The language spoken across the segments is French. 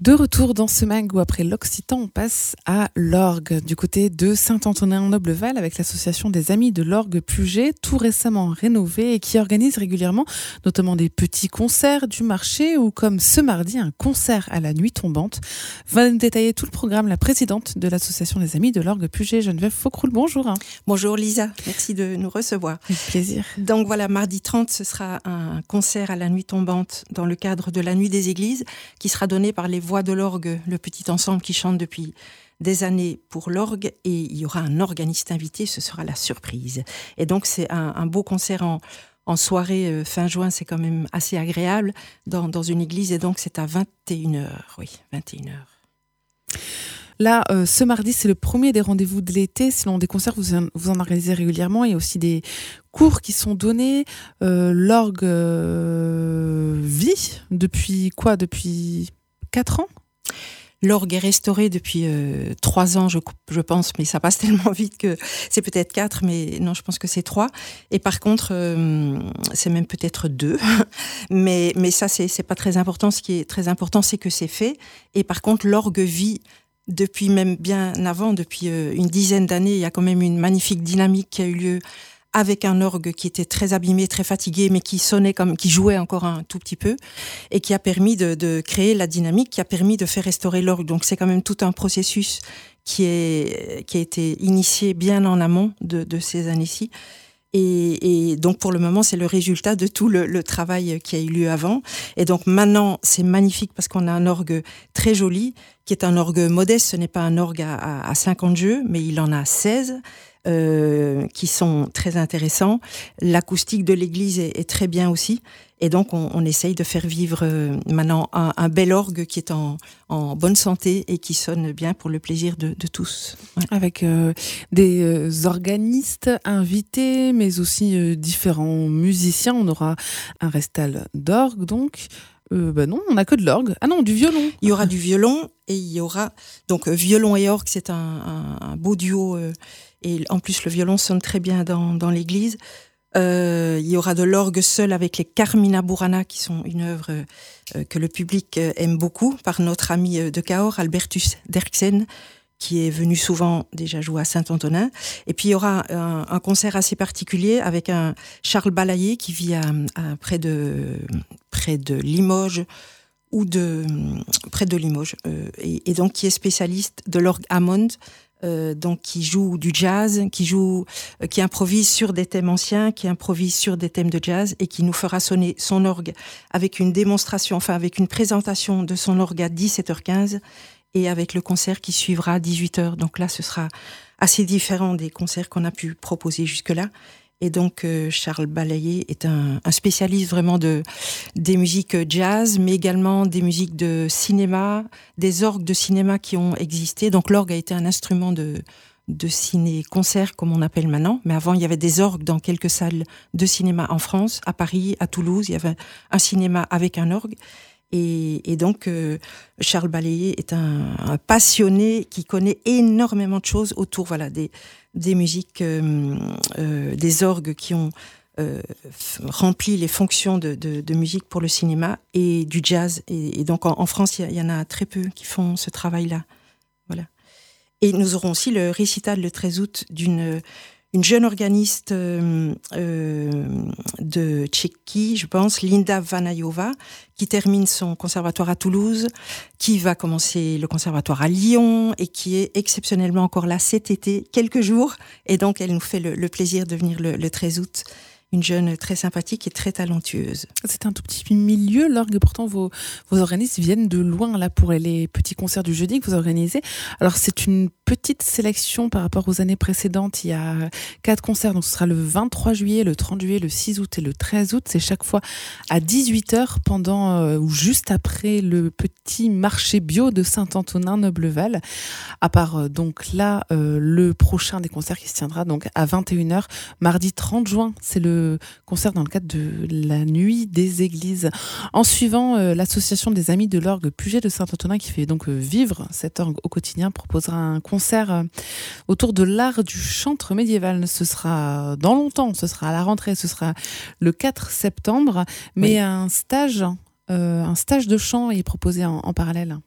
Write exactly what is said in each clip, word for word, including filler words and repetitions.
De retour dans ce mag où après l'Occitan, on passe à l'orgue du côté de Saint-Antonin-Nobleval avec l'association des Amis de l'Orgue Puget, tout récemment rénovée et qui organise régulièrement notamment des petits concerts du marché ou comme ce mardi un concert à la nuit tombante. Va nous détailler tout le programme la présidente de l'association des Amis de l'Orgue Puget, Geneviève Faucroul. Bonjour. Bonjour Lisa, merci de nous recevoir. Avec plaisir. Donc voilà, mardi trente, ce sera un concert à la nuit tombante dans le cadre de la Nuit des Églises qui sera donné par les Voix de l'Orgue, le petit ensemble qui chante depuis des années pour l'orgue, et il y aura un organiste invité, ce sera la surprise. Et donc c'est un, un beau concert en, en soirée euh, fin juin, c'est quand même assez agréable dans, dans une église, et donc c'est à vingt et une heures, oui, vingt et une heures. Là, euh, ce mardi, c'est le premier des rendez-vous de l'été. Sinon, des concerts, vous en, vous en organisez régulièrement. Il y a aussi des cours qui sont donnés. Euh, l'orgue euh, vit depuis quoi ? Depuis quatre ans ? L'orgue est restauré depuis euh, trois ans, je, je pense, mais ça passe tellement vite que c'est peut-être quatre, mais non, je pense que c'est trois. Et par contre, euh, c'est même peut-être deux. mais, mais ça, c'est, c'est pas très important. Ce qui est très important, c'est que c'est fait. Et par contre, l'orgue vit depuis même bien avant, depuis euh, une dizaine d'années. Il y a quand même une magnifique dynamique qui a eu lieu avec un orgue qui était très abîmé, très fatigué, mais qui sonnait comme, qui jouait encore un tout petit peu, et qui a permis de, de créer la dynamique, qui a permis de faire restaurer l'orgue. Donc c'est quand même tout un processus qui est, qui a été initié bien en amont de, de ces années-ci. Et, et donc pour le moment, c'est le résultat de tout le, le travail qui a eu lieu avant. Et donc maintenant, c'est magnifique parce qu'on a un orgue très joli, qui est un orgue modeste. Ce n'est pas un orgue à, à, à cinquante jeux, mais il en a seize. Euh, qui sont très intéressants. L'acoustique de l'église est, est très bien aussi. Et donc, on, on essaye de faire vivre euh, maintenant un, un bel orgue qui est en, en bonne santé et qui sonne bien pour le plaisir de, de tous. Ouais. Avec euh, des euh, organistes invités, mais aussi euh, différents musiciens. On aura un restal d'orgue, donc. Euh, bah non, on n'a que de l'orgue. Ah non, du violon. Il y aura du violon et il y aura... Donc, euh, violon et orgue, c'est un, un, un beau duo... Euh, et en plus, le violon sonne très bien dans, dans l'église. Euh, il y aura de l'orgue seul avec les Carmina Burana, qui sont une œuvre euh, que le public euh, aime beaucoup, par notre ami euh, de Cahors, Albertus Derksen, qui est venu souvent déjà jouer à Saint-Antonin. Et puis, il y aura un, un concert assez particulier avec un Charles Balayer, qui vit à, à près de, près de Limoges, ou de, près de Limoges, euh, et, et donc qui est spécialiste de l'orgue Hammond, Euh, donc qui joue du jazz, qui joue, euh, qui improvise sur des thèmes anciens, qui improvise sur des thèmes de jazz et qui nous fera sonner son orgue avec une démonstration, enfin avec une présentation de son orgue à dix-sept heures quinze et avec le concert qui suivra à dix-huit heures. Donc là, ce sera assez différent des concerts qu'on a pu proposer jusque-là. Et donc, euh, Charles Balayer est un, un spécialiste vraiment de, des musiques jazz, mais également des musiques de cinéma, des orgues de cinéma qui ont existé. Donc, l'orgue a été un instrument de, de ciné-concert, comme on appelle maintenant. Mais avant, il y avait des orgues dans quelques salles de cinéma en France, à Paris, à Toulouse. Il y avait un cinéma avec un orgue. Et, et donc, euh, Charles Balayer est un, un passionné qui connaît énormément de choses autour, voilà, des, des musiques, euh, euh, des orgues qui ont euh, rempli les fonctions de, de, de musique pour le cinéma et du jazz. Et, et donc, en, en France, il y, y en a très peu qui font ce travail-là. Voilà. Et nous aurons aussi le récital le treize août d'une une jeune organiste euh, euh, de Tchéquie, je pense, Linda Vanayova, qui termine son conservatoire à Toulouse, qui va commencer le conservatoire à Lyon et qui est exceptionnellement encore là cet été, quelques jours. Et donc, elle nous fait le, le plaisir de venir le, le treize août. Une jeune très sympathique et très talentueuse. C'est un tout petit milieu, l'orgue, et pourtant vos, vos organistes viennent de loin là pour les petits concerts du jeudi que vous organisez. Alors c'est une petite sélection par rapport aux années précédentes. Il y a quatre concerts, donc ce sera le vingt-trois juillet, le trente juillet, le six août et le treize août. C'est chaque fois à dix-huit heures pendant euh, ou juste après le petit marché bio de Saint-Antonin-Nobleval. À part euh, donc là, euh, le prochain des concerts qui se tiendra donc à vingt et une heures, mardi trente juin. C'est le concert dans le cadre de la Nuit des Églises. En suivant, euh, l'association des Amis de l'Orgue Puget de Saint-Antonin, qui fait donc euh, vivre cet orgue au quotidien, proposera un concert euh, autour de l'art du chantre médiéval. Ce sera dans longtemps, ce sera à la rentrée, ce sera le quatre septembre, mais oui. un stage, euh, un stage de chant est proposé en, en parallèle.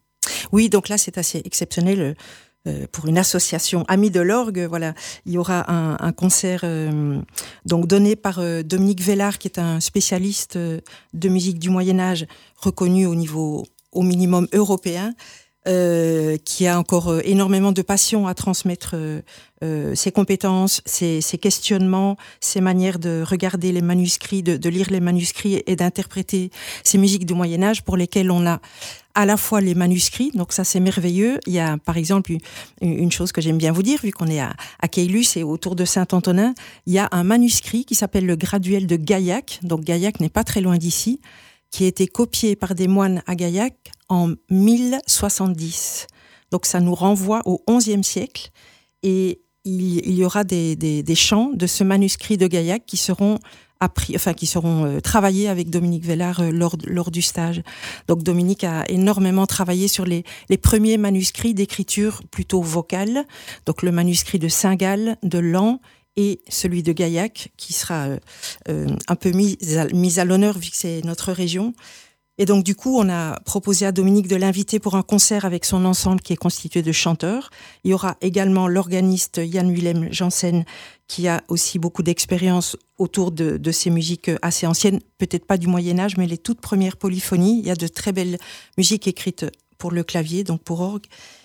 Oui, donc là, c'est assez exceptionnel. Euh, pour une association Amis de l'orgue, voilà, il y aura un, un concert euh, donc donné par euh, Dominique Vellard, qui est un spécialiste euh, de musique du Moyen-Âge, reconnu au niveau au minimum européen, euh, qui a encore euh, énormément de passion à transmettre euh, euh, ses compétences, ses, ses questionnements, ses manières de regarder les manuscrits, de, de lire les manuscrits et d'interpréter ces musiques du Moyen-Âge pour lesquelles on a à la fois les manuscrits, donc ça c'est merveilleux. Il y a par exemple une, une chose que j'aime bien vous dire, vu qu'on est à, à Caylus et autour de Saint-Antonin, il y a un manuscrit qui s'appelle le Graduel de Gaillac, donc Gaillac n'est pas très loin d'ici, qui a été copié par des moines à Gaillac en mille soixante-dix. Donc ça nous renvoie au onzième siècle, et il, il y aura des, des, des chants de ce manuscrit de Gaillac qui seront appris, enfin qui seront euh, travaillés avec Dominique Vellard euh, lors, lors du stage. Donc Dominique a énormément travaillé sur les, les premiers manuscrits d'écriture plutôt vocale, donc le manuscrit de Saint-Gall, de Laon et celui de Gaillac, qui sera euh, euh, un peu mis à, mis à l'honneur vu que c'est notre région. Et donc du coup, on a proposé à Dominique de l'inviter pour un concert avec son ensemble qui est constitué de chanteurs. Il y aura également l'organiste Jan-Willem Janssen, qui a aussi beaucoup d'expérience autour de, de ces musiques assez anciennes, peut-être pas du Moyen-Âge, mais les toutes premières polyphonies. Il y a de très belles musiques écrites pour le clavier, donc pour orgue.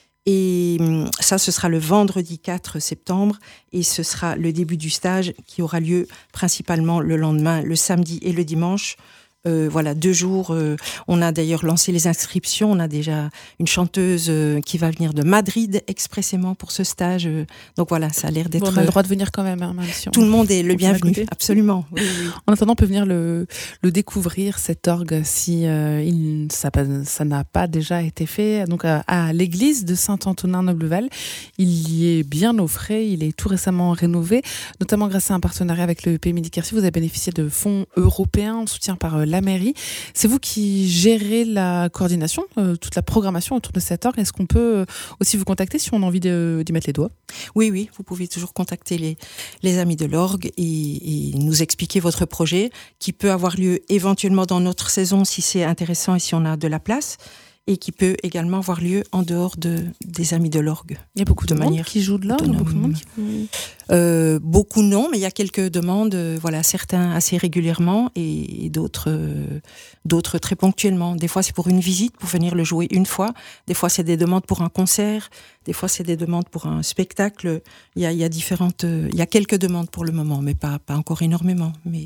Et ça, ce sera le vendredi quatre septembre, et ce sera le début du stage qui aura lieu principalement le lendemain, le samedi et le dimanche. Euh, voilà, deux jours. Euh, on a d'ailleurs lancé les inscriptions. On a déjà une chanteuse euh, qui va venir de Madrid expressément pour ce stage. Euh, donc voilà, ça a l'air d'être... Bon, on a le droit de venir quand même, hein, même si on... Tout le monde est le bienvenu, absolument. Oui, oui. En attendant, on peut venir le, le découvrir, cet orgue, si euh, il, ça, ça n'a pas déjà été fait. Donc à, à l'église de Saint-Antonin-Nobleval, il y est bien au frais. Il est tout récemment rénové, notamment grâce à un partenariat avec le P M I d'Iquercy. Vous avez bénéficié de fonds européens en soutien par euh, la mairie. C'est vous qui gérez la coordination, euh, toute la programmation autour de cet orgue. Est-ce qu'on peut euh, aussi vous contacter si on a envie de, d'y mettre les doigts ? Oui, oui, vous pouvez toujours contacter les, les amis de l'orgue et, et nous expliquer votre projet qui peut avoir lieu éventuellement dans notre saison si c'est intéressant et si on a de la place, et qui peut également avoir lieu en dehors de, des amis de l'orgue. Il y a beaucoup de, de monde qui joue de l'orgue, beaucoup de monde qui... Euh, beaucoup non, mais il y a quelques demandes, euh, voilà, certains assez régulièrement et, et d'autres, euh, d'autres très ponctuellement. Des fois, c'est pour une visite, pour venir le jouer une fois. Des fois, c'est des demandes pour un concert. Des fois, c'est des demandes pour un spectacle. Il y a, il y a différentes, euh, il y a quelques demandes pour le moment, mais pas, pas encore énormément. Mais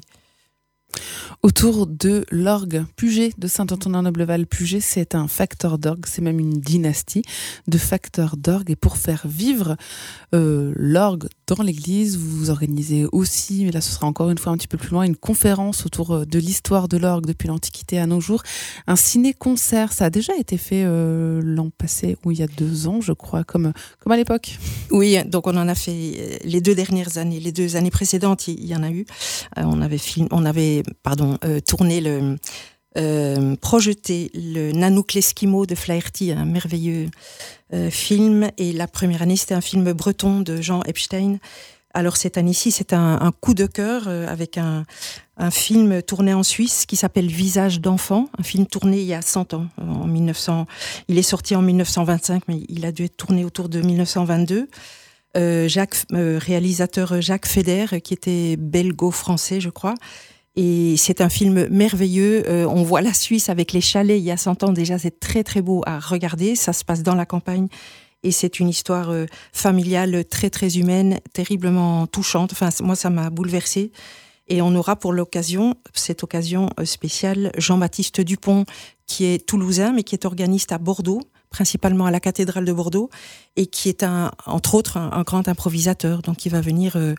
autour de l'orgue Puget de Saint-Antonin-Nobleval. Puget, c'est un facteur d'orgue, c'est même une dynastie de facteurs d'orgue. Et pour faire vivre euh, l'orgue dans l'église, vous organisez aussi, mais là ce sera encore une fois un petit peu plus loin, une conférence autour de l'histoire de l'orgue depuis l'Antiquité à nos jours. Un ciné-concert, ça a déjà été fait euh, l'an passé, ou il y a deux ans, je crois, comme, comme à l'époque. Oui, donc on en a fait les deux dernières années, les deux années précédentes, il y en a eu. Euh, on avait film, on avait pardon, euh, tourné le, euh, projeté le Nanook l'Esquimau de Flaherty, un merveilleux euh, film. Et la première année, c'était un film breton de Jean Epstein. Alors cette année-ci, c'est un, un coup de cœur euh, avec un, un film tourné en Suisse qui s'appelle Visage d'enfant, un film tourné il y a cent ans, en mille neuf cents. Il est sorti en mille neuf cent vingt-cinq, mais il a dû être tourné autour de mille neuf cent vingt-deux. Euh, Jacques, euh, réalisateur Jacques Feder, qui était belgo-français, je crois. Et c'est un film merveilleux. Euh, on voit la Suisse avec les chalets il y a cent ans. Déjà, c'est très, très beau à regarder. Ça se passe dans la campagne. Et c'est une histoire euh, familiale très, très humaine, terriblement touchante. Enfin, moi, ça m'a bouleversée. Et on aura pour l'occasion, cette occasion spéciale, Jean-Baptiste Dupont, qui est toulousain, mais qui est organiste à Bordeaux, principalement à la cathédrale de Bordeaux, et qui est un, entre autres un, un grand improvisateur. Donc il va venir euh,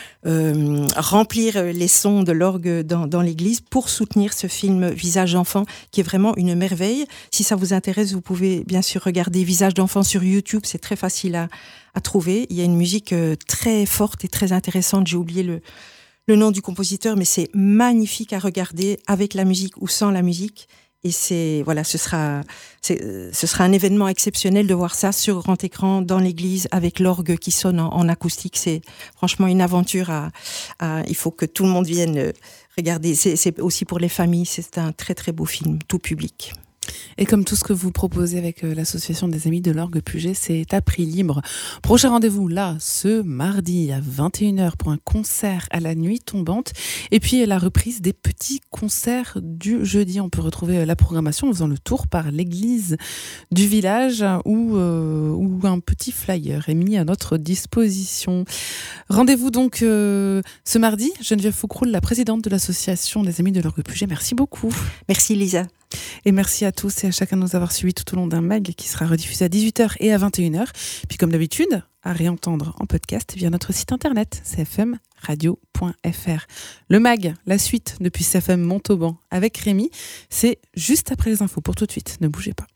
euh, remplir les sons de l'orgue dans, dans l'église pour soutenir ce film Visage d'enfant, qui est vraiment une merveille. Si ça vous intéresse, vous pouvez bien sûr regarder Visage d'enfant sur YouTube, c'est très facile à, à trouver. Il y a une musique euh, très forte et très intéressante, j'ai oublié le, le nom du compositeur, mais c'est magnifique à regarder avec la musique ou sans la musique. Et c'est, voilà, ce sera, c'est, ce sera un événement exceptionnel de voir ça sur grand écran dans l'église avec l'orgue qui sonne en, en acoustique. C'est franchement une aventure à, à, il faut que tout le monde vienne regarder. C'est, c'est aussi pour les familles. C'est un très, très beau film, tout public. Et comme tout ce que vous proposez avec l'association des Amis de l'Orgue Puget, c'est à prix libre. Prochain rendez-vous là, ce mardi à vingt et une heures pour un concert à la nuit tombante. Et puis la reprise des petits concerts du jeudi. On peut retrouver la programmation en faisant le tour par l'église du village où, euh, où un petit flyer est mis à notre disposition. Rendez-vous donc euh, ce mardi. Geneviève Foucroul, la présidente de l'association des Amis de l'Orgue Puget. Merci beaucoup. Merci Lisa. Et merci à tous et à chacun de nous avoir suivis tout au long d'un mag qui sera rediffusé à dix-huit heures et à vingt et une heures. Puis comme d'habitude, à réentendre en podcast via notre site internet c f m radio point f r. Le mag, la suite depuis C F M Montauban avec Rémi, c'est juste après les infos. Pour tout de suite, ne bougez pas.